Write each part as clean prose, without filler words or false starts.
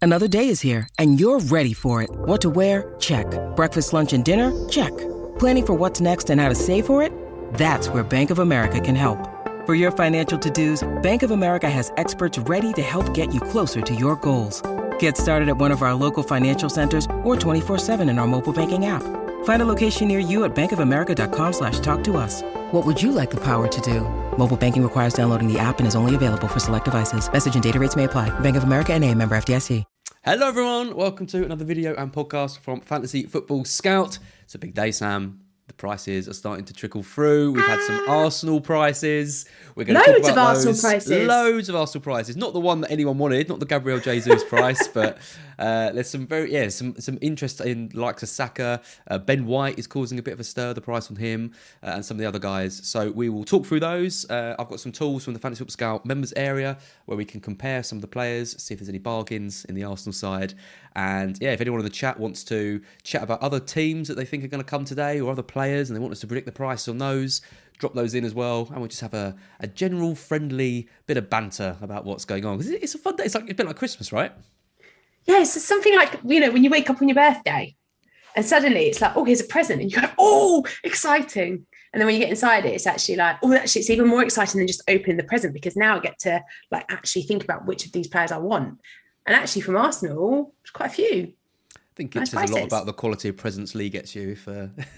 Another day is here, and you're ready for it. What to wear? Check. Breakfast, lunch, and dinner? Check. Planning for what's next and how to save for it? That's where Bank of America can help. For your financial to-dos, Bank of America has experts ready to help get you closer to your goals. Get started at one of our local financial centers or 24/7 in our mobile banking app. Find a location near you at bankofamerica.com/talktous. What would you like the power to do? Mobile banking requires downloading the app and is only available for select devices. Message and data rates may apply. Bank of America N.A., member FDIC. Hello everyone, welcome to another video and podcast from Fantasy Football Scout. It's a big day, Sam. The prices are starting to trickle through. We've had some Arsenal prices. We're going to talk about loads of Arsenal prices. Not the one that anyone wanted, not the Gabriel Jesus price, but there's some some interest in likes of Saka. Ben White is causing a bit of a stir, the price on him, and some of the other guys. So we will talk through those. I've got some tools from the Fantasy Football Scout members area where we can compare some of the players, see if there's any bargains in the Arsenal side. And yeah, if anyone in the chat wants to chat about other teams that they think are going to come today or other players and they want us to predict the price on those, drop those in as well. And we'll just have a general friendly bit of banter about what's going on. Because it's a fun day. It's a bit like Christmas, right? Yeah, it's something like, when you wake up on your birthday and suddenly it's like, oh, here's a present. And you go, oh, exciting. And then when you get inside it, it's actually like, oh, actually, it's even more exciting than just opening the present because now I get to actually think about which of these players I want. And actually from Arsenal, there's quite a few. I think it says a lot about the quality of presents Lee gets you if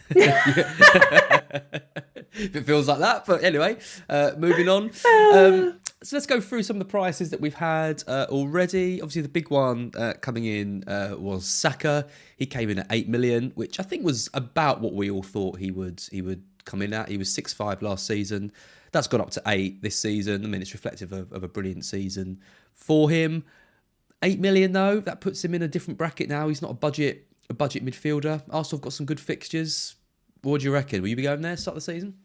it feels like that. But anyway, moving on. So let's go through some of the prices that we've had already. Obviously, the big one coming in was Saka. He came in at 8 million, which I think was about what we all thought he would come in at. He was 6.5 last season. That's gone up to 8 this season. I mean, it's reflective of a brilliant season for him. 8 million though, that puts him in a different bracket now. He's not a budget midfielder. Arsenal have got some good fixtures. What do you reckon? Will you be going there start the season?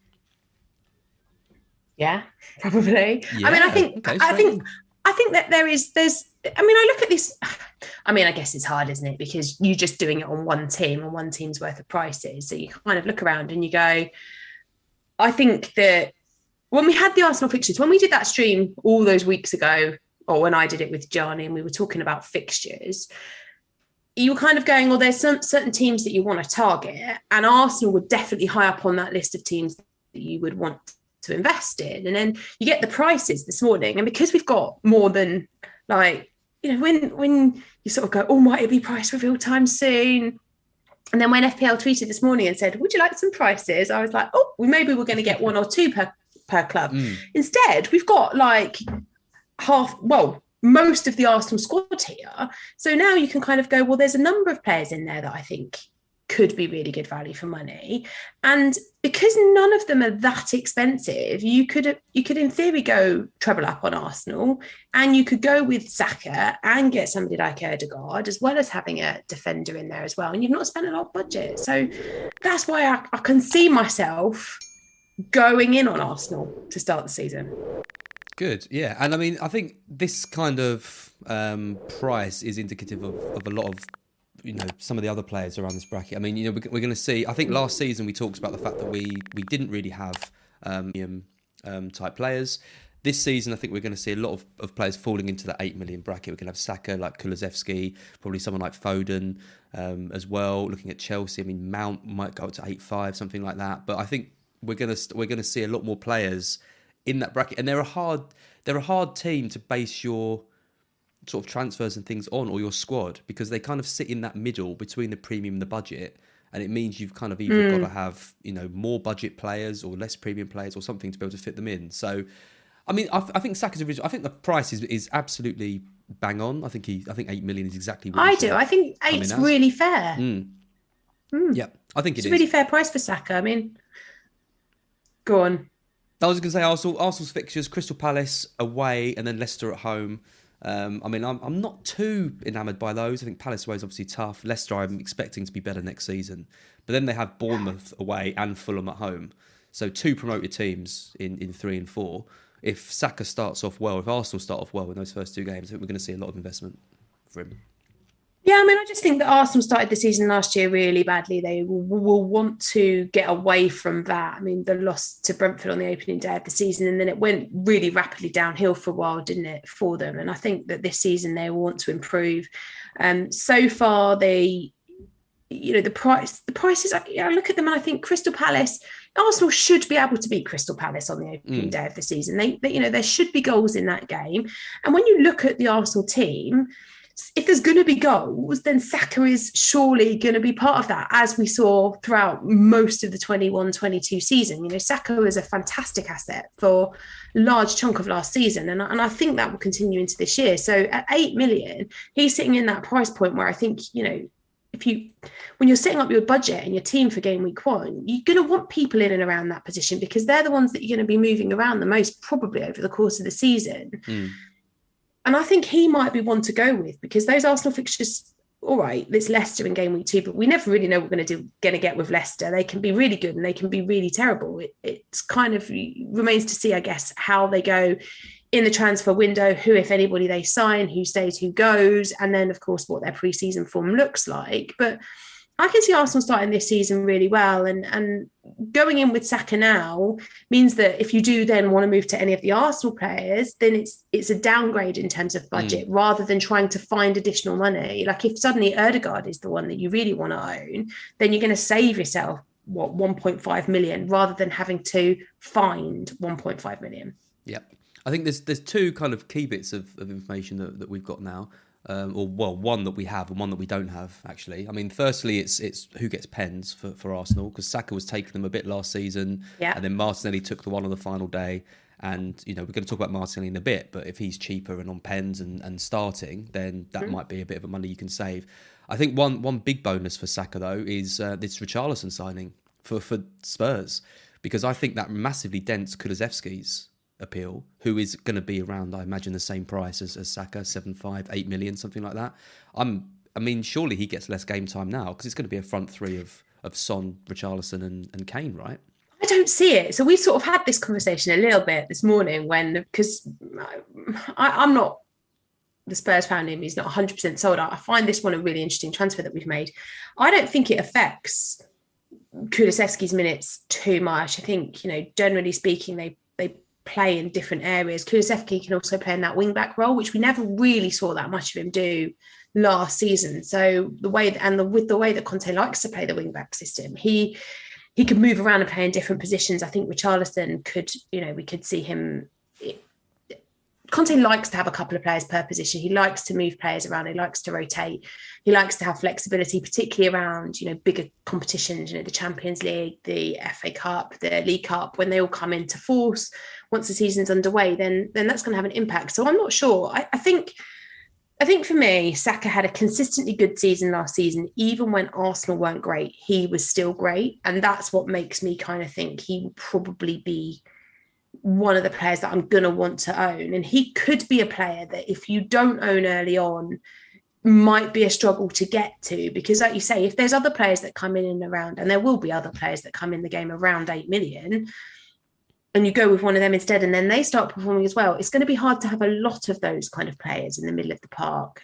Yeah, probably. Yeah, I mean, I think that there's. I mean, I look at this. I mean, I guess it's hard, isn't it? Because you're just doing it on one team and one team's worth of prices. So you kind of look around and you go. I think that when we had the Arsenal fixtures, when we did that stream all those weeks ago, or when I did it with Johnny and we were talking about fixtures, you were kind of going, well, there's some certain teams that you want to target, and Arsenal were definitely high up on that list of teams that you would want to invest in. And then you get the prices this morning, and because we've got more than when you sort of go, oh, might it be price reveal time soon? And then when FPL tweeted this morning and said, would you like some prices? I was like, oh, maybe we're going to get one or two per club. Instead, we've got most of the Arsenal squad here. So now you can kind of go, well, there's a number of players in there that I think could be really good value for money. And because none of them are that expensive, you could in theory go treble up on Arsenal, and you could go with Saka and get somebody like Ødegaard, as well as having a defender in there as well. And you've not spent a lot of budget. So that's why I can see myself going in on Arsenal to start the season. Good, yeah. And I mean, I think this kind of price is indicative of a lot of, some of the other players around this bracket. I mean, we're going to see, I think last season we talked about the fact that we didn't really have type players. This season, I think we're going to see a lot of players falling into the 8 million bracket. We're going to have Saka, like Kulusevski, probably someone like Foden as well. Looking at Chelsea, I mean, Mount might go up to 8.5, something like that. But I think we're going to see a lot more players in that bracket, and they're a hard team to base your sort of transfers and things on, or your squad, because they kind of sit in that middle between the premium and the budget, and it means you've kind of either got to have more budget players or less premium players or something to be able to fit them in. So, I mean, I think Saka's original. I think the price is absolutely bang on. I think 8 million is exactly what I do. I think 8's really fair. Yeah, I think it's a really fair price for Saka. I mean, go on. I was going to say Arsenal's fixtures: Crystal Palace away and then Leicester at home. I mean, I'm not too enamoured by those. I think Palace away is obviously tough. Leicester, I'm expecting to be better next season. But then they have Bournemouth away and Fulham at home. So 2 promoted teams in 3 and 4. If Saka starts off well, if Arsenal start off well in those first 2 games, I think we're going to see a lot of investment for him. Yeah, I mean, I just think that Arsenal started the season last year really badly. They will want to get away from that. I mean, the loss to Brentford on the opening day of the season, and then it went really rapidly downhill for a while, didn't it, for them? And I think that this season they will want to improve. So far, the prices. I look at them and I think Crystal Palace, Arsenal should be able to beat Crystal Palace on the opening day of the season. They, there should be goals in that game. And when you look at the Arsenal team, if there's going to be goals, then Saka is surely going to be part of that, as we saw throughout most of the 21-22 season. Saka was a fantastic asset for a large chunk of last season, and I think that will continue into this year. So at 8 million, he's sitting in that price point where I think, when you're setting up your budget and your team for game week 1, you're going to want people in and around that position, because they're the ones that you're going to be moving around the most probably over the course of the season. And I think he might be one to go with, because those Arsenal fixtures, all right, it's Leicester in game week 2, but we never really know what we're going to get with Leicester. They can be really good and they can be really terrible. It's kind of remains to see, I guess, how they go in the transfer window, who, if anybody, they sign, who stays, who goes, and then, of course, what their pre-season form looks like. But I can see Arsenal starting this season really well, and going in with Saka now means that if you do then want to move to any of the Arsenal players, then it's a downgrade in terms of budget, rather than trying to find additional money. Like if suddenly Ødegaard is the one that you really want to own, then you're going to save yourself 1.5 million rather than having to find 1.5 million. Yeah, I think there's two kind of key bits of information that we've got now. One that we have and one that we don't have, actually. I mean, firstly, it's who gets pens for Arsenal, because Saka was taking them a bit last season, and then Martinelli took the one on the final day. And, we're going to talk about Martinelli in a bit, but if he's cheaper and on pens and starting, then that might be a bit of money you can save. I think one big bonus for Saka, though, is this Richarlison signing for Spurs, because I think that massively dents Kulusevski's appeal, who is going to be around, I imagine, the same price as Saka, 7.5, 8 million, something like that. I mean, surely he gets less game time now, because it's going to be a front three of Son, Richarlison and Kane, right? I don't see it. So we sort of had this conversation a little bit this morning because I'm not the Spurs fan in me is not 100% sold. I find this one a really interesting transfer that we've made. I don't think it affects Kulusevski's minutes too much. I think, generally speaking, they play in different areas. Kulusevski can also play in that wing-back role, which we never really saw that much of him do last season. So with the way that Conte likes to play the wing-back system, he could move around and play in different positions. I think Richarlison could, we could see him. Conte likes to have a couple of players per position. He likes to move players around. He likes to rotate. He likes to have flexibility, particularly around, bigger competitions, the Champions League, the FA Cup, the League Cup, when they all come into force. Once the season's underway, then that's going to have an impact. So I'm not sure. I think for me, Saka had a consistently good season last season. Even when Arsenal weren't great, he was still great. And that's what makes me kind of think he will probably be one of the players that I'm going to want to own. And he could be a player that, if you don't own early on, might be a struggle to get to, because like you say, if there's other players that come in and around, and there will be other players that come in the game around 8 million, and you go with one of them instead, and then they start performing as well, it's going to be hard to have a lot of those kind of players in the middle of the park.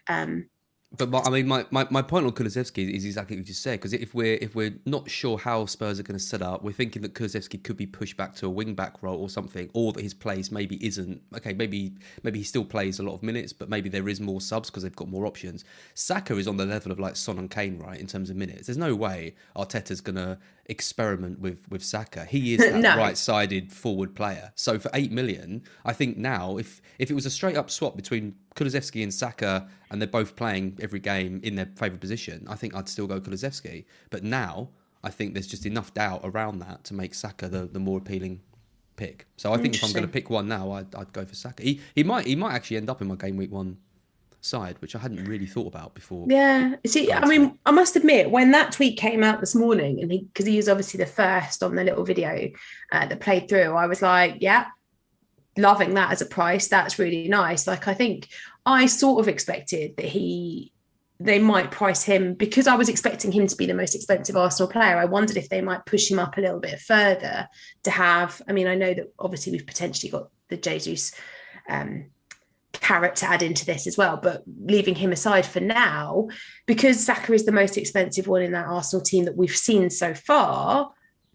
But I mean, my point on Kulusevski is exactly what you just said, because if we're not sure how Spurs are going to set up, we're thinking that Kulusevski could be pushed back to a wing back role or something, or that his place maybe isn't okay. Maybe he still plays a lot of minutes, but maybe there is more subs because they've got more options. Saka is on the level of like Son and Kane, right, in terms of minutes. There's no way Arteta's going to experiment with Saka. He is that right-sided forward player. So for 8 million, I think now, if it was a straight up swap between Kulusevski and Saka, and they're both playing every game in their favourite position, I think I'd still go Kulusevski. But now, I think there's just enough doubt around that to make Saka the more appealing pick. So I think if I'm going to pick one now, I'd go for Saka. He might actually end up in my game week 1 side, which I hadn't really thought about before. Yeah, see, I mean, I must admit, when that tweet came out this morning, and because he was obviously the first on the little video that played through, I was like, yeah, loving that as a price. That's really nice. Like, I think I sort of expected that they might price him, because I was expecting him to be the most expensive Arsenal player. I wondered if they might push him up a little bit further to have, I mean, I know that obviously we've potentially got the Jesus carrot to add into this as well. But leaving him aside for now, because Saka is the most expensive one in that Arsenal team that we've seen so far,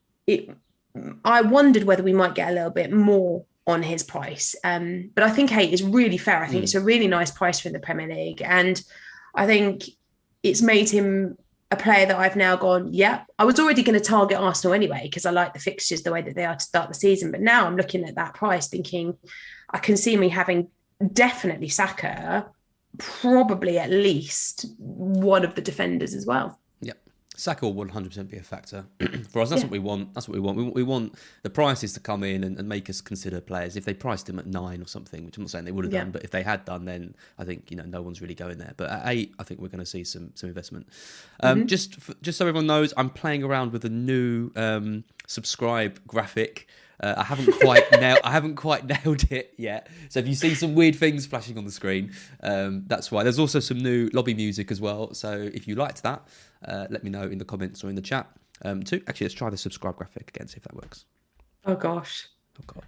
I wondered whether we might get a little bit more on his price. But I think 8 is really fair. I think it's a really nice price for the Premier League. And I think it's made him a player that I've now gone, yeah, I was already going to target Arsenal anyway, because I like the fixtures the way that they are to start the season. But now I'm looking at that price thinking I can see me having definitely Saka, probably at least one of the defenders as well. Yep. Saka will 100% be a factor for us. That's what we want. That's what we want. We want the prices to come in and make us consider players. If they priced him at 9 or something, which I'm not saying they would have done, but if they had done, then I think no one's really going there. But at 8, I think we're going to see some investment. Just so everyone knows, I'm playing around with a new subscribe graphic. I haven't quite nailed it yet. So if you see some weird things flashing on the screen, that's why. There's also some new lobby music as well. So if you liked that, let me know in the comments or in the chat. Too. Actually, let's try the subscribe graphic again, see if that works. Oh gosh. Oh god.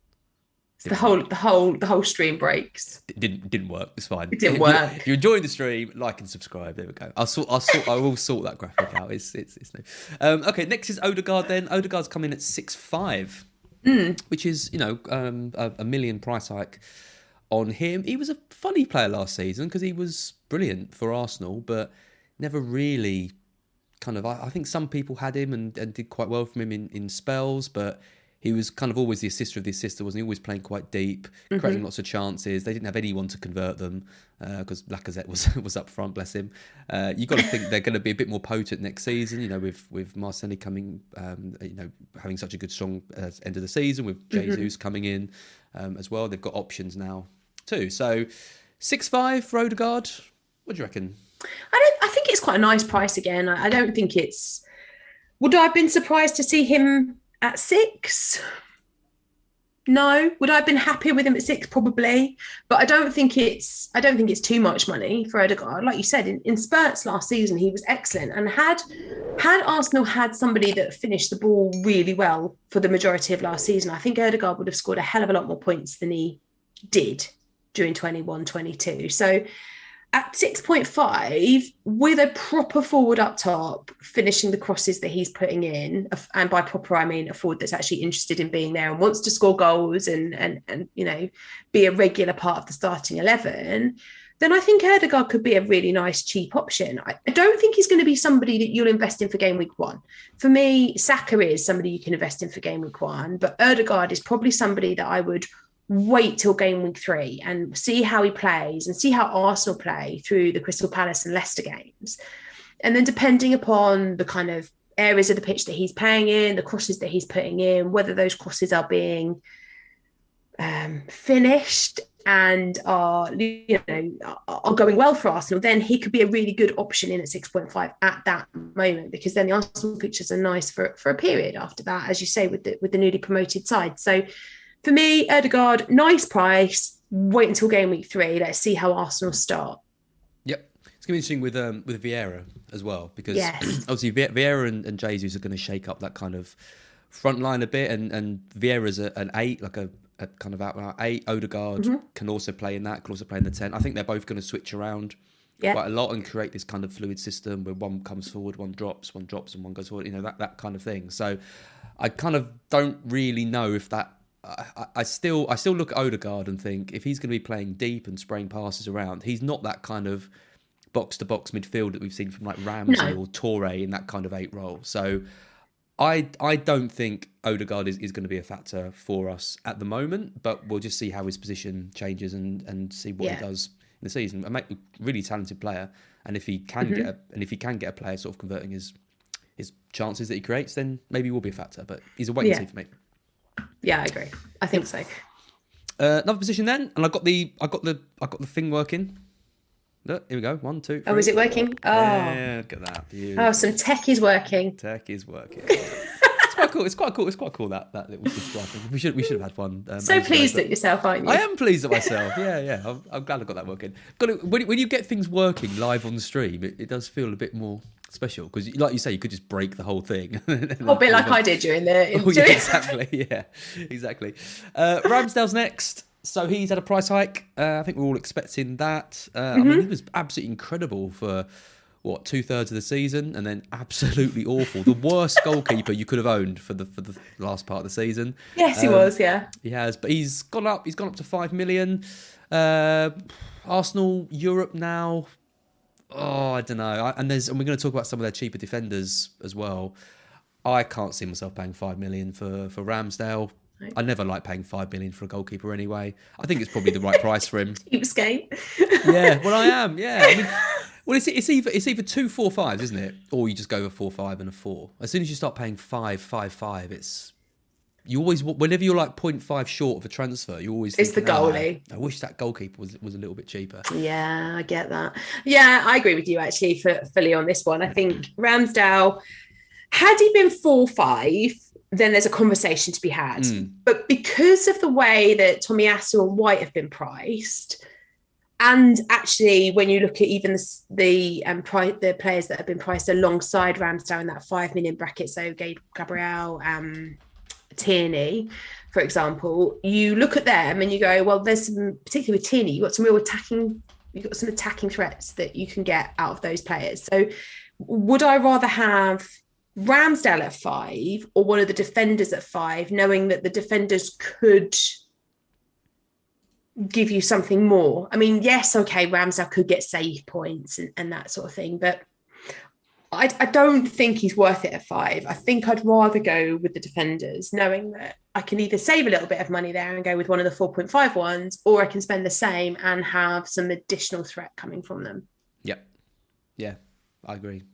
The whole stream breaks. It didn't work. It's fine. It didn't work. If you're enjoying the stream, like and subscribe. There we go. I will sort that graphic out. It's new. Okay, next is Odegaard. Then Odegaard's coming at 6.5. Which is, a million price hike on him. He was a funny player last season because he was brilliant for Arsenal, but never really I think some people had him and did quite well from him in spells, but he was kind of always the assister of the assister, wasn't he? Always playing quite deep, creating lots of chances. They didn't have anyone to convert them because Lacazette was up front, bless him. You've got to think they're going to be a bit more potent next season, with Marcelli coming, having such a good, strong end of the season, with Jesus coming in as well. They've got options now too. So 6.5 for Odegaard. What do you reckon? I think it's quite a nice price again. I don't think it's... Would I have been surprised to see him at 6? No. Would I have been happier with him at 6? Probably. But I don't think it's too much money for Odegaard. Like you said, in spurts last season, he was excellent. And had Arsenal had somebody that finished the ball really well for the majority of last season, I think Odegaard would have scored a hell of a lot more points than he did during 21-22. So at 6.5, with a proper forward up top, finishing the crosses that he's putting in, and by proper I mean a forward that's actually interested in being there and wants to score goals and be a regular part of the starting 11, then I think Odegaard could be a really nice cheap option. I don't think he's going to be somebody that you'll invest in for game week 1. For me, Saka is somebody you can invest in for game week 1, but Odegaard is probably somebody that I would wait till game week 3 and see how he plays and see how Arsenal play through the Crystal Palace and Leicester games. And then depending upon the kind of areas of the pitch that he's playing in, the crosses that he's putting in, whether those crosses are being finished and are going well for Arsenal, then he could be a really good option in at 6.5 at that moment, because then the Arsenal pictures are nice for a period after that, as you say, with the newly promoted side. So for me, Odegaard, nice price. Wait until game week 3. Let's see how Arsenal start. Yep. It's going to be interesting with Vieira as well, because obviously Vieira and Jesus are going to shake up that kind of front line a bit, and Vieira's an 8, like a kind of out 8. Odegaard can also play in that, can also play in the 10. I think they're both going to switch around quite a lot and create this kind of fluid system where one comes forward, one drops, and one goes forward, that kind of thing. So I kind of don't really know if that... I still look at Odegaard and think if he's going to be playing deep and spraying passes around, he's not that kind of box-to-box midfield that we've seen from like Ramsey or Toure in that kind of 8 role. So I don't think Odegaard is going to be a factor for us at the moment, but we'll just see how his position changes and see what he does in the season. A really talented player, and if he can get a player sort of converting his chances that he creates, then maybe he will be a factor. But he's a wait and see for me. Yeah, I agree. I think so. Another position then, and I got the thing working. Look, here we go. 1, 2, 3. Oh, is it working? Oh, yeah, look at that. Beautiful. Oh, some tech is working. It's quite cool that little subscribe. We should have had one. So pleased at yourself, aren't you? I am pleased at myself. Yeah. I'm glad I got that working. When you get things working live on the stream, it does feel a bit more special, because, like you say, you could just break the whole thing. A bit like I did during the... exactly. Yeah, exactly. Ramsdale's next. So he's had a price hike. I think we're all expecting that. I mean, he was absolutely incredible for, 2/3 of the season, and then absolutely awful. The worst goalkeeper you could have owned for the last part of the season. Yes, he was. Yeah, he has. But he's gone up. He's gone up to 5 million. Arsenal Europe now. Oh, I don't know. And we're going to talk about some of their cheaper defenders as well. I can't see myself paying 5 million for Ramsdale. Right. I never like paying 5 million for a goalkeeper anyway. I think it's probably the right price for him. Cheapskate. Yeah, well, I am. Yeah. I mean, well, it's either 2 4-5s, isn't it? Or you just go with 4-5 and a 4. As soon as you start paying 5-5-5, you always, whenever you're like 0.5 short of a transfer, you always think, it's the goalie. I wish that goalkeeper was a little bit cheaper. Yeah, I get that. Yeah, I agree with you actually fully on this one. I think Ramsdale, had he been 4-5, then there's a conversation to be had. But because of the way that Tomiyasu and White have been priced, and actually when you look at even the players that have been priced alongside Ramsdale in that 5 million bracket, so Gabriel, Tierney, for example, you look at them and you go, well, there's some, particularly with Tierney, you've got some attacking threats that you can get out of those players. So would I rather have Ramsdale at 5 or one of the defenders at 5, knowing that the defenders could give you something more? I mean, yes, okay, Ramsdale could get save points and that sort of thing, but I don't think he's worth it at 5. I think I'd rather go with the defenders, knowing that I can either save a little bit of money there and go with one of the 4.5 ones, or I can spend the same and have some additional threat coming from them. Yep. Yeah, I agree.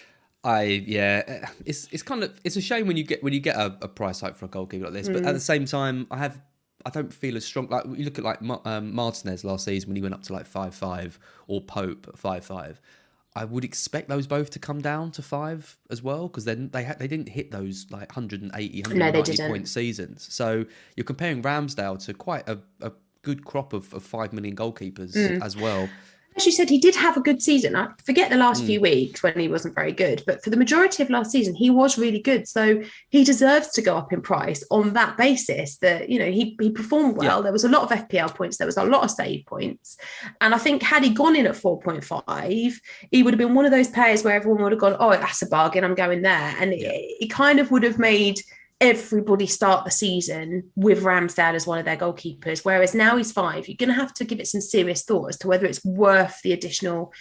It's a shame when you get a price hike for a goalkeeper like this, but at the same time, I don't feel as strong. Like you look at like Martinez last season when he went up to like 5-5, or Pope at 5-5. I would expect those both to come down to 5 as well, because then they didn't hit those like 180, 190 point seasons. So you're comparing Ramsdale to quite a good crop of 5 million goalkeepers as well. As you said, he did have a good season. I forget the last few weeks when he wasn't very good, but for the majority of last season, he was really good. So he deserves to go up in price on that basis that, he performed well. Yeah. There was a lot of FPL points. There was a lot of save points. And I think had he gone in at 4.5, he would have been one of those players where everyone would have gone, oh, that's a bargain, I'm going there. And it kind of would have made everybody start the season with Ramsdale as one of their goalkeepers, whereas now he's 5. You're going to have to give it some serious thought as to whether it's worth the additional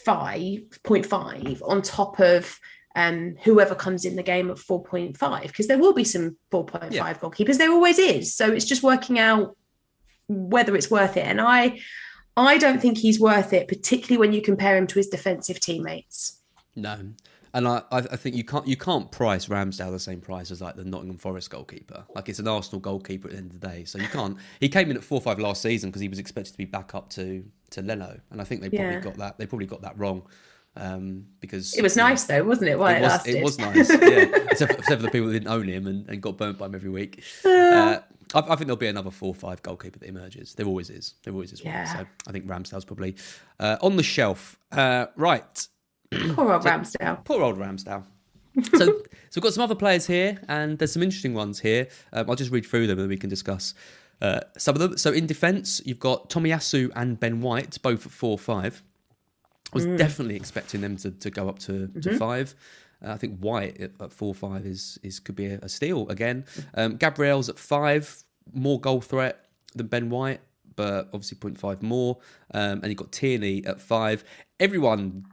5.5 on top of whoever comes in the game at 4.5, because there will be some 4.5 goalkeepers. There always is. So it's just working out whether it's worth it. And I don't think he's worth it, particularly when you compare him to his defensive teammates. No. And I think you can't price Ramsdale the same price as like the Nottingham Forest goalkeeper. Like it's an Arsenal goalkeeper at the end of the day, so you can't. He came in at 4.5 last season because he was expected to be back up to Leno, and I think they probably got that. They probably got that wrong because it was nice though, wasn't it? It was nice, yeah. Except for the people that didn't own him and got burnt by him every week. I think there'll be another 4-5 goalkeeper that emerges. There always is. Yeah. So I think Ramsdale's probably on the shelf. Right. Poor old Ramsdale. So we've got some other players here, and there's some interesting ones here. I'll just read through them and then we can discuss some of them. So in defence, you've got Tomiyasu and Ben White, both at 4-5. I was definitely expecting them to go up to 5. I think White at 4-5 is could be a steal again. Gabriel's at 5, more goal threat than Ben White, but obviously 0.5 more. And you've got Tierney at 5. Everyone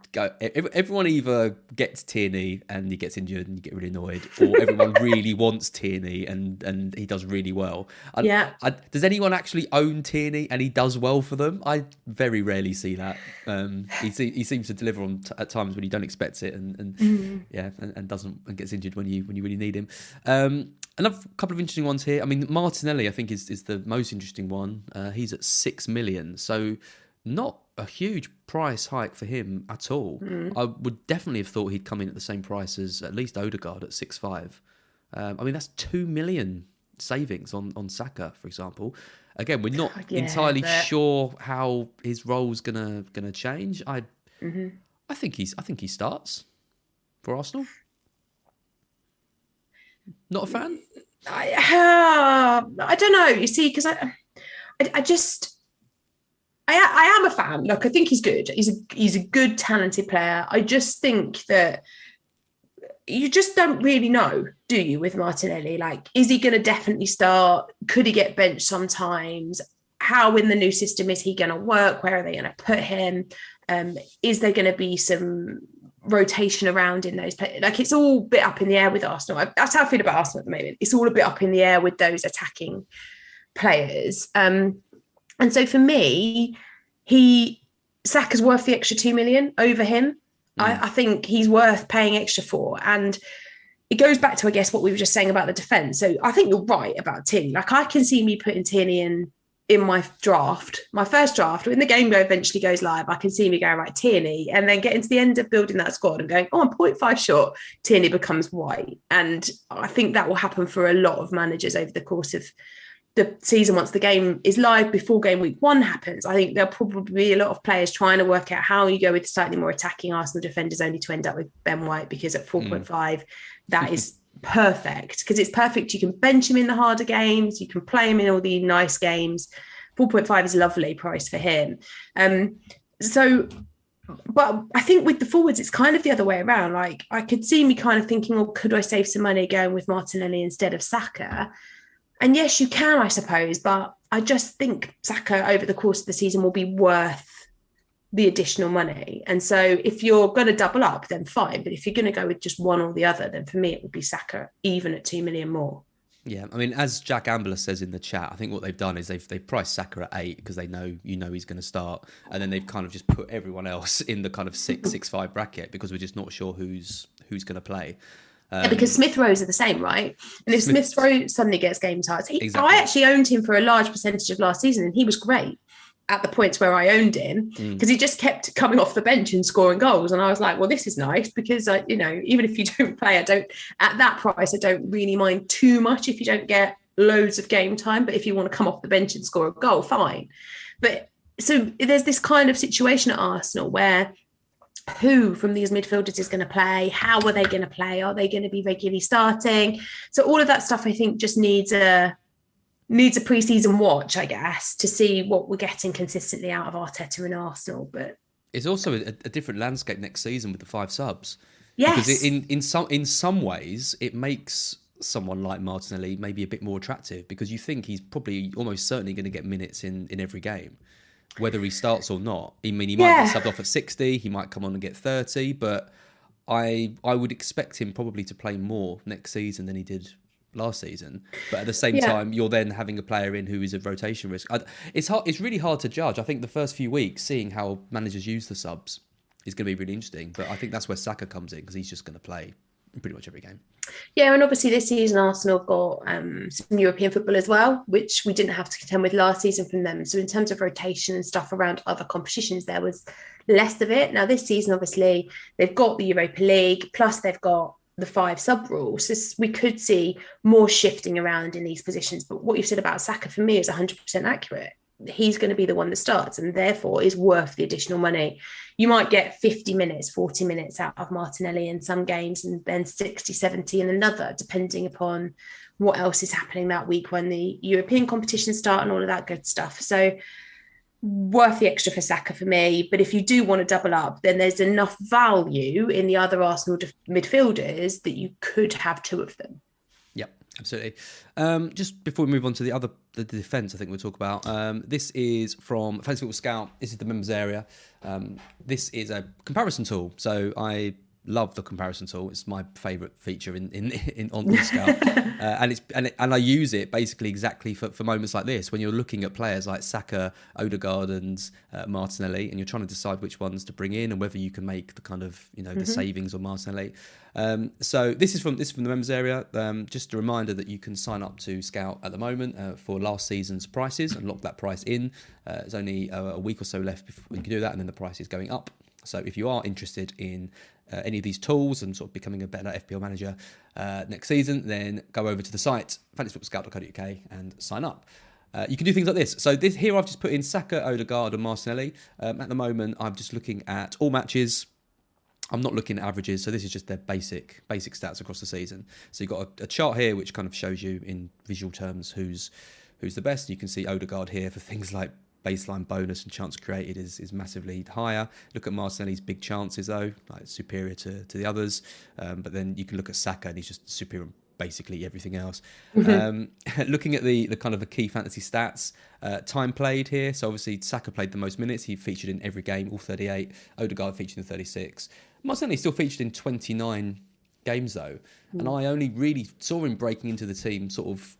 either gets Tierney and he gets injured and you get really annoyed, or everyone really wants Tierney and he does really well. Does anyone actually own Tierney and he does well for them? I very rarely see that. He seems to deliver at times when you don't expect it, and doesn't, and gets injured when you really need him. Another couple of interesting ones here. I mean, Martinelli, I think, is the most interesting one. He's at 6 million, so not a huge price hike for him at all. I would definitely have thought he'd come in at the same price as at least Odegaard at 6.5. I mean, that's 2 million savings on Saka, for example. Again, we're not entirely sure how his role's gonna change. I think he starts for Arsenal. Not a fan? I don't know. You see, because I just. I am a fan. Like, I think he's good. He's a good, talented player. I just think that you just don't really know, do you, with Martinelli? Like, is he going to definitely start? Could he get benched sometimes? How in the new system is he going to work? Where are they going to put him? Is there going to be some rotation around in those players? Like, it's all a bit up in the air with Arsenal. That's how I feel about Arsenal at the moment. It's all a bit up in the air with those attacking players. And so for me, Saka's worth the extra 2 million over him. I think he's worth paying extra for. And it goes back to, I guess, what we were just saying about the defence. So I think you're right about Tierney. Like, I can see me putting Tierney in my draft, my first draft, when the game eventually goes live, I can see me going, right, Tierney, and then getting to the end of building that squad and going, I'm 0.5 short, Tierney becomes white. And I think that will happen for a lot of managers over the course of the season. Once the game is live, before game week 1 happens, I think there'll probably be a lot of players trying to work out how you go with slightly more attacking Arsenal defenders, only to end up with Ben White, because at 4.5 that is perfect, because it's perfect. You can bench him in the harder games, you can play him in all the nice games. 4.5 is a lovely price for him. But I think with the forwards, it's kind of the other way around. Like, I could see me kind of thinking, well, could I save some money going with Martinelli instead of Saka? And yes, you can, I suppose, but I just think Saka over the course of the season will be worth the additional money. And so if you're going to double up, then fine. But if you're going to go with just one or the other, then for me, it would be Saka, even at 2 million more. Yeah, I mean, as Jack Ambler says in the chat, I think what they've done is they've priced Saka at 8 because they know he's going to start, and then they've kind of just put everyone else in the kind of 6-5 bracket because we're just not sure who's going to play. Because Smith Rowe are the same, right? And if Smith Rowe suddenly gets game starts, exactly. I actually owned him for a large percentage of last season, and he was great at the points where I owned him, because he just kept coming off the bench and scoring goals. And I was like, well, this is nice, because even if you don't play, at that price, I don't really mind too much if you don't get loads of game time. But if you want to come off the bench and score a goal, fine. But so there's this kind of situation at Arsenal where who from these midfielders is going to play? How are they going to play? Are they going to be regularly starting? So all of that stuff, I think, just needs a pre-season watch, I guess, to see what we're getting consistently out of Arteta and Arsenal. But it's also a different landscape next season with the 5 subs. Yes, because in some ways it makes someone like Martinelli maybe a bit more attractive, because you think he's probably almost certainly going to get minutes in every game, whether he starts or not. I mean, he might get subbed off at 60, he might come on and get 30, but I would expect him probably to play more next season than he did last season. But at the same time, you're then having a player in who is a rotation risk. It's really hard to judge. I think the first few weeks, seeing how managers use the subs is going to be really interesting. But I think that's where Saka comes in, because he's just going to play pretty much every game. Yeah, and obviously this season Arsenal have got some European football as well, which we didn't have to contend with last season from them. So in terms of rotation and stuff around other competitions, there was less of it. Now this season, obviously, they've got the Europa League, plus they've got the 5 sub rules. So we could see more shifting around in these positions. But what you've said about Saka for me is 100% accurate. He's going to be the one that starts, and therefore is worth the additional money. You might get 50 minutes, 40 minutes out of Martinelli in some games, and then 60, 70 in another, depending upon what else is happening that week when the European competitions start and all of that good stuff. So worth the extra for Saka for me. But if you do want to double up, then there's enough value in the other Arsenal midfielders that you could have 2 of them. Absolutely. Just before we move on to the defence, I think we'll talk about. This is from Fantasy Football Scout. This is the members area. This is a comparison tool. So I love the comparison tool. It's my favourite feature on the Scout, and I use it basically exactly for moments like this, when you're looking at players like Saka, Odegaard, and Martinelli, and you're trying to decide which ones to bring in and whether you can make the kind of the savings on Martinelli. So this is from the members area. Just a reminder that you can sign up to Scout at the moment for last season's prices and lock that price in. There's only a week or so left before you can do that, and then the price is going up. So if you are interested in any of these tools and sort of becoming a better FPL manager next season, then go over to the site, fantasyfootballscout.co.uk, and sign up. You can do things like this. So here I've just put in Saka, Odegaard, and Martinelli. At the moment, I'm just looking at all matches. I'm not looking at averages, so this is just their basic stats across the season. So you've got a chart here which kind of shows you in visual terms who's who's the best. You can see Odegaard here for things like baseline bonus and chance created is massively higher. Look at Martinelli's big chances though, like superior to the others. But then you can look at Saka and he's just superior in basically everything else. Looking at the kind of the key fantasy stats, time played here. So obviously Saka played the most minutes. He featured in every game, all 38. Odegaard featured in 36. Martinelli still featured in 29 games though. And I only really saw him breaking into the team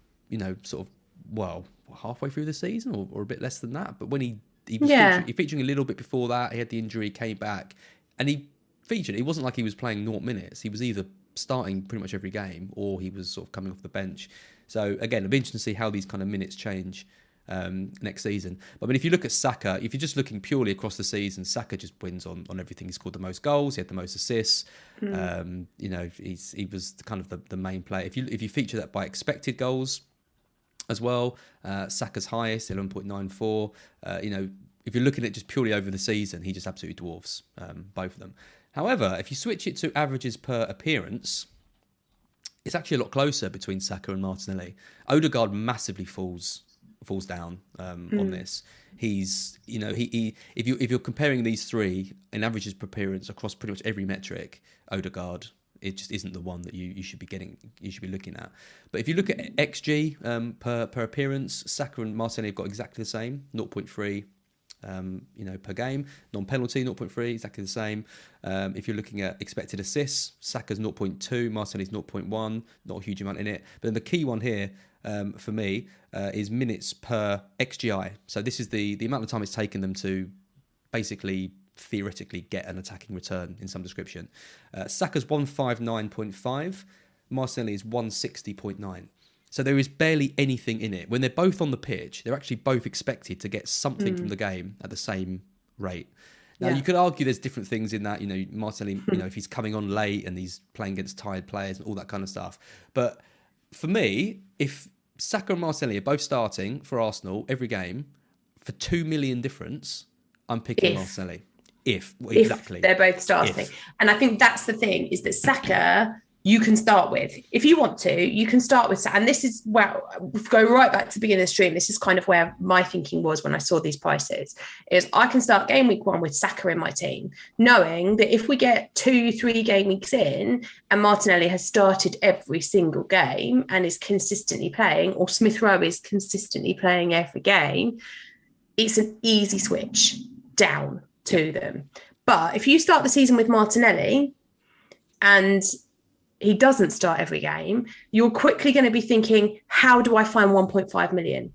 halfway through the season or a bit less than that. But when he was featuring a little bit before that, he had the injury, came back, and he featured. It wasn't like he was playing 0 minutes. He was either starting pretty much every game or he was sort of coming off the bench. So again, it'll be interesting to see how these kind of minutes change next season. But I mean, if you look at Saka, if you're just looking purely across the season, Saka just wins on everything. He scored the most goals, he had the most assists. He was kind of the main player. If you feature that by expected goals as well, Saka's highest, 11.94. If you're looking at just purely over the season, he just absolutely dwarfs both of them. However, if you switch it to averages per appearance, it's actually a lot closer between Saka and Martinelli. Odegaard massively falls down on this. He's, if you're comparing these three in averages per appearance across pretty much every metric, Odegaard, it just isn't the one that you should be looking at. But if you look at XG per appearance, Saka and Martinelli have got exactly the same, 0.3 per game. Non-penalty, 0.3, exactly the same. If you're looking at expected assists, Saka's 0.2, Martinelli's 0.1, not a huge amount in it. But then the key one here for me is minutes per XGI. So this is the amount of time it's taken them to basically theoretically get an attacking return in some description. Saka's 159.5, Martinelli is 160.9. So there is barely anything in it. When they're both on the pitch, they're actually both expected to get something from the game at the same rate. Now, you could argue there's different things in that, Martinelli, if he's coming on late and he's playing against tired players and all that kind of stuff. But for me, if Saka and Martinelli are both starting for Arsenal every game for 2 million difference, I'm picking Martinelli. Exactly. If they're both starting. And I think that's the thing, is that Saka you can start with. If you want to, you can start with Saka. And this is where, go right back to the beginning of the stream, this is kind of where my thinking was when I saw these prices, is I can start game week 1 with Saka in my team, knowing that if we get 2-3 game weeks in and Martinelli has started every single game and is consistently playing, or Smith Rowe is consistently playing every game, it's an easy switch down to them. But if you start the season with Martinelli and he doesn't start every game, you're quickly going to be thinking, how do I find 1.5 million?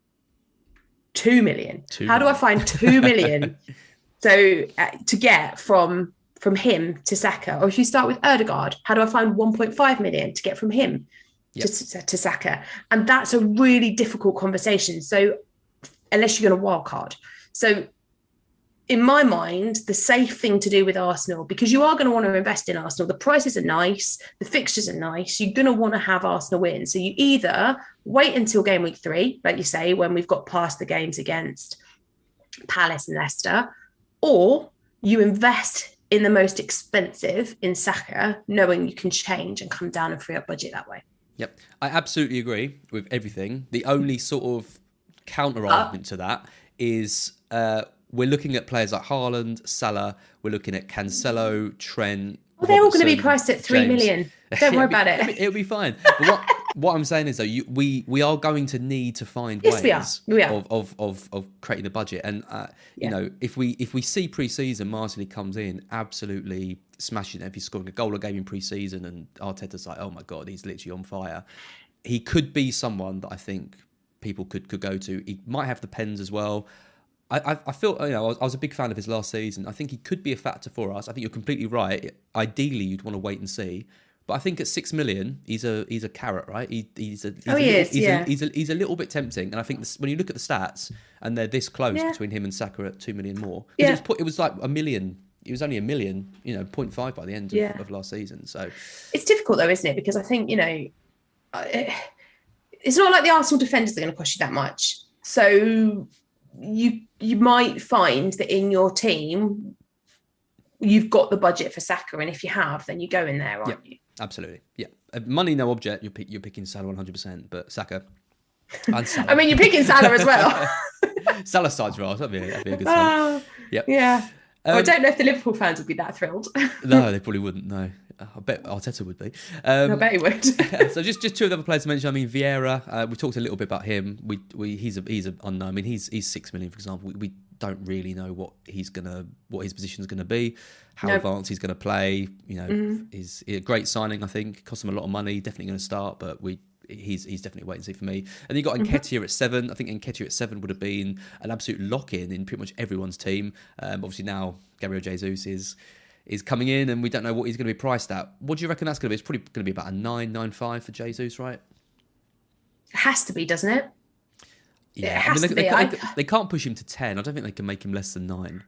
2 million. How do I find 2 million? So to get from him to Saka? Or if you start with Odegaard, how do I find 1.5 million to get from him to Saka? And that's a really difficult conversation. So unless you're going to wild card. So in my mind, the safe thing to do with Arsenal, because you are going to want to invest in Arsenal, the prices are nice, the fixtures are nice, you're going to want to have Arsenal win. So you either wait until game week 3, like you say, when we've got past the games against Palace and Leicester, or you invest in the most expensive in Saka, knowing you can change and come down and free up budget that way. Yep, I absolutely agree with everything. The only sort of counter argument to that is we're looking at players like Haaland, Salah, we're looking at Cancelo, Trent. Well, they're all going to be priced at 3 million. Don't worry about it. It'll be fine. But what I'm saying is, though, we are going to need to find ways we are. Of creating the budget. And, if we see pre-season, Martinelli comes in absolutely smashing it. If he's scoring a goal a game in pre-season and Arteta's like, oh my God, he's literally on fire. He could be someone that I think people could go to. He might have the pens as well. I feel, I was a big fan of his last season. I think he could be a factor for us. I think you're completely right. Ideally, you'd want to wait and see. But I think at 6 million, he's a carrot, right? He's a little bit tempting. And I think when you look at the stats and they're this close between him and Saka at 2 million more, it was like a million. It was only a million, 0.5 by the end of last season. So it's difficult though, isn't it? Because I think, it's not like the Arsenal defenders are going to cost you that much. So you might find that in your team you've got the budget for Saka, and if you have, then you go in there, aren't you? Absolutely. Yeah, money no object. You're picking Salah 100%, but Saka. And Salah. I mean, you're picking Salah as well. Salah sides right. That'd be a good sign. Yep. Yeah. Well, I don't know if the Liverpool fans would be that thrilled. No, they probably wouldn't. No, I bet Arteta would be. I bet he would. So just two of the other players to mention. I mean, Vieira. We talked a little bit about him. He's an unknown. I mean, he's 6 million, for example. We don't really know what his position is gonna be, how advanced he's gonna play. You know, is a great signing. I think cost him a lot of money. Definitely going to start, but he's definitely wait and see for me. And you got Nketiah at 7. I think Nketiah at 7 would have been an absolute lock-in in pretty much everyone's team. Obviously now Gabriel Jesus is coming in, and we don't know what he's going to be priced at. What do you reckon that's going to be? It's probably going to be about a 9.95 for Jesus, right? It has to be, doesn't it? Yeah, it has to be. They can't push him to 10. I don't think they can make him less than 9.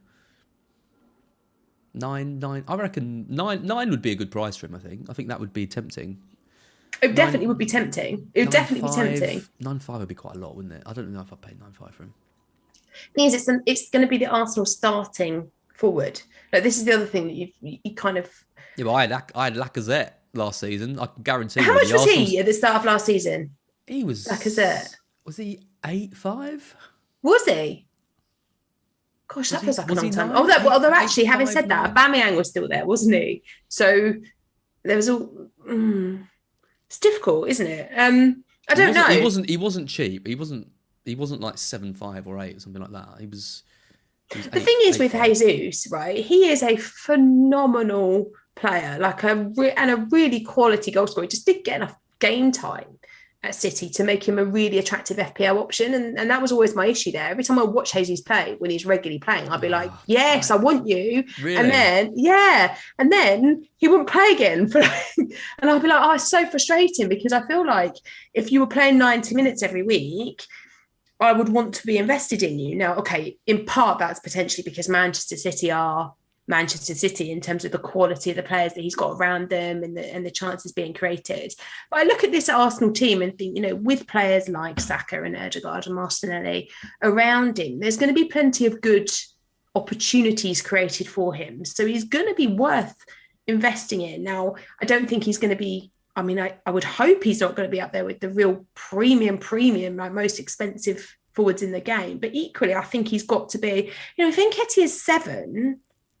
9. I reckon 9 would be a good price for him. I think that would be tempting. It definitely would be tempting. It would definitely be tempting. 9.5 would be quite a lot, wouldn't it? I don't know if I'd pay 9.5 for him. Thing is, it's going to be the Arsenal starting forward. Like, this is the other thing that you kind of. Yeah, but I had Lacazette last season. I can guarantee. How much was he at the start of last season? He was Lacazette. Was he 8.5? Was he? Gosh, that feels like a long time. 9? Although actually, having 8.5, said that, Aubameyang was still there, wasn't he? So there was all. It's difficult, isn't it? I don't know. He wasn't cheap. He wasn't like 7.5 or 8 or something like that. He was the thing is with Jesus, right? He is a phenomenal player, like and a really quality goal scorer. He just didn't get enough game time at City to make him a really attractive FPL option, and that was always my issue there. Every time I watch Jesus play when he's regularly playing, I'd be like, yes, I want you. Really? And then he wouldn't play again and I'd be like, oh, it's so frustrating, because I feel like if you were playing 90 minutes every week, I would want to be invested in you. Now, okay, in part that's potentially because Manchester City are Manchester City in terms of the quality of the players that he's got around them and the chances being created. But I look at this Arsenal team and think, with players like Saka and Ødegaard and Martinelli around him, there's going to be plenty of good opportunities created for him. So he's going to be worth investing in. Now, I don't think he's going to be, I would hope he's not going to be up there with the real premium, like most expensive forwards in the game. But equally, I think he's got to be, if Nketiah is 7,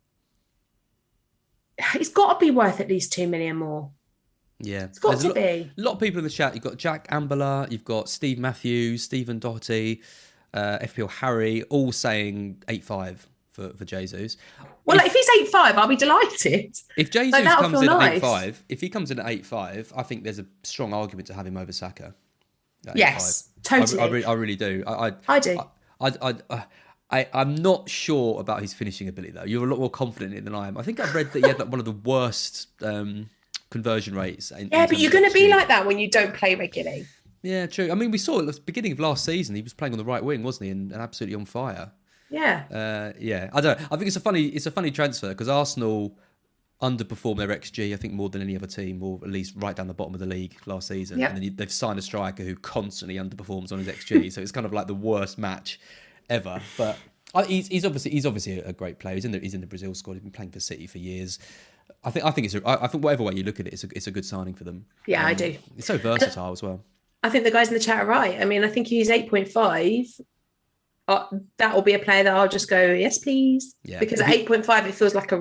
it's got to be worth at least 2 million more. Yeah, it's got to be. A lot of people in the chat. You've got Jack Ambler, you've got Steve Matthews, Stephen Doherty, FPL Harry, all saying 8.5 for Jesus. Well, if he's 8.5, I'll be delighted. If Jesus comes in at 8.5, if he comes in at 8.5, I think there's a strong argument to have him over Saka. Yes, totally. I really do. I do. I'm not sure about his finishing ability, though. You're a lot more confident in it than I am. I think I've read that he had one of the worst conversion rates. But you're going to be like that when you don't play regularly. Yeah, true. I mean, we saw at the beginning of last season, he was playing on the right wing, wasn't he? And absolutely on fire. Yeah. Yeah. I don't know. I think it's a funny transfer because Arsenal underperformed their XG, I think, more than any other team, or at least right down the bottom of the league last season. Yep. And then they've signed a striker who constantly underperforms on his XG. So it's kind of like the worst match ever. But he's obviously a great player. He's in the Brazil squad. He's been playing for City for years. I think whatever way you look at it, it's a good signing for them. Yeah, I do. It's so versatile as well. I think the guys in the chat are right. I mean, I think he's 8.5. That will be a player that I'll just go, yes, please. Yeah. Because at 8.5, it feels like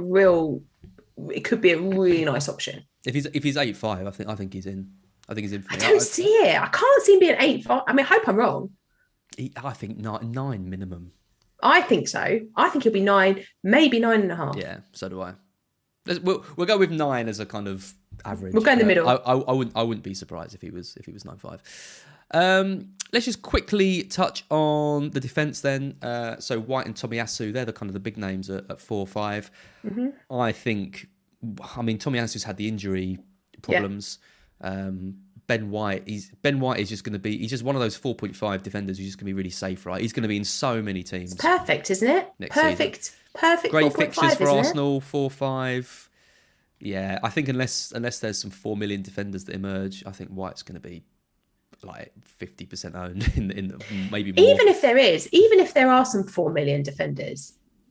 it could be a really nice option. If he's 8.5, I think he's in. I think he's in. For me. I don't see it. I can't see him being 8.5. I mean, I hope I'm wrong. I think 9 minimum. I think so. I think he'll be 9, maybe 9.5. Yeah, so do I. We'll go with 9 as a kind of average. We'll go in the middle. I wouldn't be surprised if he was 9.5. Let's just quickly touch on the defence then. So White and Tomiyasu, they're the kind of the big names at 4-5. Mm-hmm. I mean, Tomiyasu's had the injury problems. Yeah. Ben White is just going to be. He's just one of those 4.5 defenders who's just going to be really safe, right? He's going to be in so many teams. It's perfect, isn't it? Perfect. Great fixtures for Arsenal. 4-5. Yeah, I think unless there's some 4 million defenders that emerge, I think White's going to be like 50% owned in maybe more. Even if there are some 4 million defenders,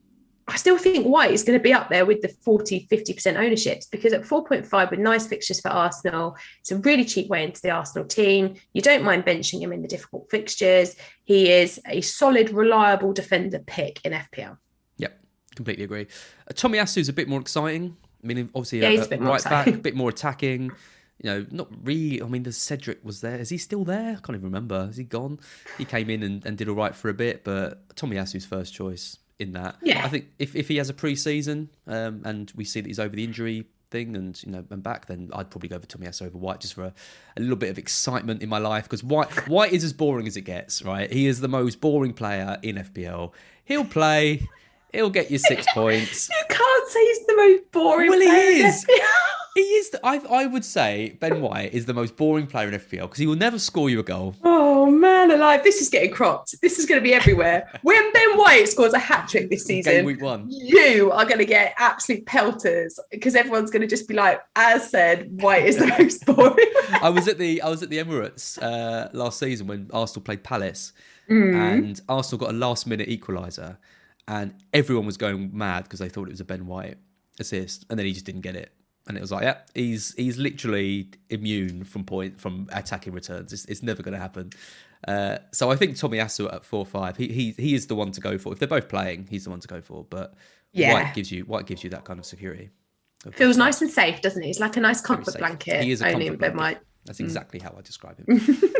I still think White is going to be up there with the 40-50% ownerships, because at 4.5 with nice fixtures for Arsenal, it's a really cheap way into the Arsenal team. You don't mind benching him in the difficult fixtures. He is a solid, reliable defender pick in FPL. Yep, completely agree. Tomiyasu's a bit more exciting. I mean, obviously, he's a bit more right back, exciting. a bit more attacking. You know, not really. I mean, the Cedric was there. Is he still there? I can't even remember. Is he gone? He came in and did all right for a bit, but Tomiyasu's first choice in that. Yeah. I think if he has a pre-season and we see that he's over the injury thing and and back, then I'd probably go for Tomiyasu over White just for a little bit of excitement in my life, because White is as boring as it gets, right? He is the most boring player in FPL. He'll play, he'll get you 6 points. You can't say he's the most boring player. Well, he in is. FPL. He is. I would say Ben White is the most boring player in FPL because he will never score you a goal. Oh man alive, this is getting cropped. This is going to be everywhere. When Ben White scores a hat-trick this season, Game week 1. you are going to get absolute pelters, because everyone's going to just be like, as said, White is the most boring. I was at the Emirates last season when Arsenal played Palace, and Arsenal got a last-minute equaliser, and everyone was going mad because they thought it was a Ben White assist, and then he just didn't get it. And it was like, yeah, he's literally immune from attacking returns. It's never going to happen. So I think Tomiyasu at 4-5, he is the one to go for. If they're both playing, he's the one to go for. But yeah, White gives you that kind of security. Feels nice and safe, doesn't it? It's like a nice comfort blanket. He is a comfort blanket. White. That's exactly how I describe him.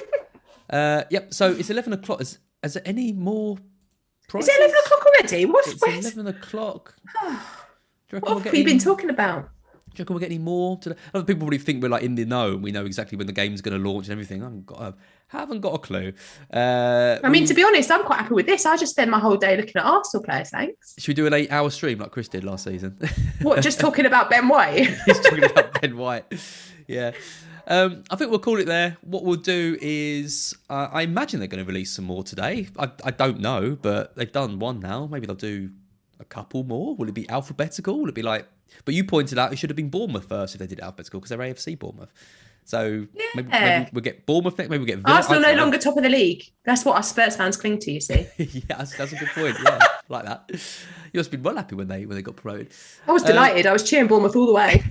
Yep. So it's 11 o'clock. Is there any more prices? Is it 11 o'clock already? It's 11 o'clock. What have we been talking about? Do you reckon we'll get any more today? Other people probably think we're like in the know and we know exactly when the game's going to launch and everything. I haven't got a clue. I mean, to be honest, I'm quite happy with this. I just spend my whole day looking at Arsenal players, thanks. Should we do an 8-hour stream like Chris did last season? What, just talking about Ben White? He's talking about Ben White. Yeah. I think we'll call it there. What we'll do is, I imagine they're going to release some more today. I don't know, but they've done one now. Maybe they'll do a couple more. Will it be alphabetical? Will it be like... But you pointed out it should have been Bournemouth first if they did alphabetical, because they're AFC Bournemouth. So maybe we'll get Bournemouth next. Maybe we'll get Villa. Arsenal no longer top of the league. That's what our Spurs fans cling to, you see. Yeah, that's a good point. Yeah, like that. You must have been well happy when they got promoted. I was delighted. I was cheering Bournemouth all the way.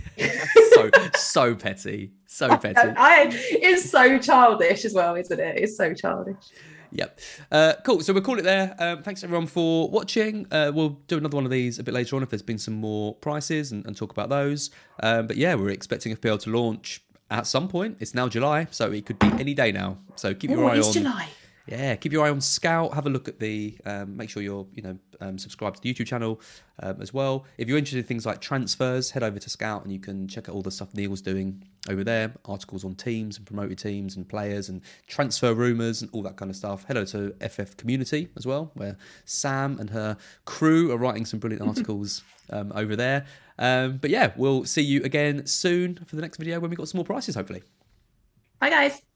so petty. So petty. It's so childish as well, isn't it? It's so childish. Yep. Cool. So we'll call it there. Thanks everyone for watching. We'll do another one of these a bit later on if there's been some more prices and talk about those. But yeah, we're expecting FPL to launch at some point. It's now July, so it could be any day now. So keep your eye on July. Yeah, keep your eye on Scout. Have a look at the. Make sure you're subscribed to the YouTube channel as well. If you're interested in things like transfers, head over to Scout and you can check out all the stuff Neil's doing over there. Articles on teams and promoted teams and players and transfer rumours and all that kind of stuff. Head over to FF Community as well, where Sam and her crew are writing some brilliant articles over there. But yeah, we'll see you again soon for the next video when we've got some more prices, hopefully. Bye, guys.